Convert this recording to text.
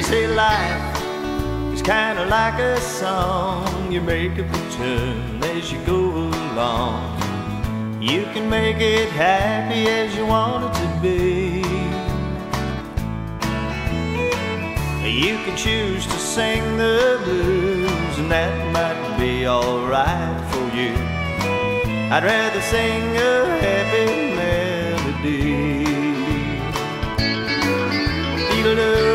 say life is kinda like a song. You make up a tune as you go along. You can make it happy as you want it to be. You can choose to sing the blues, and that might be alright for you. I'd rather sing a happy melody.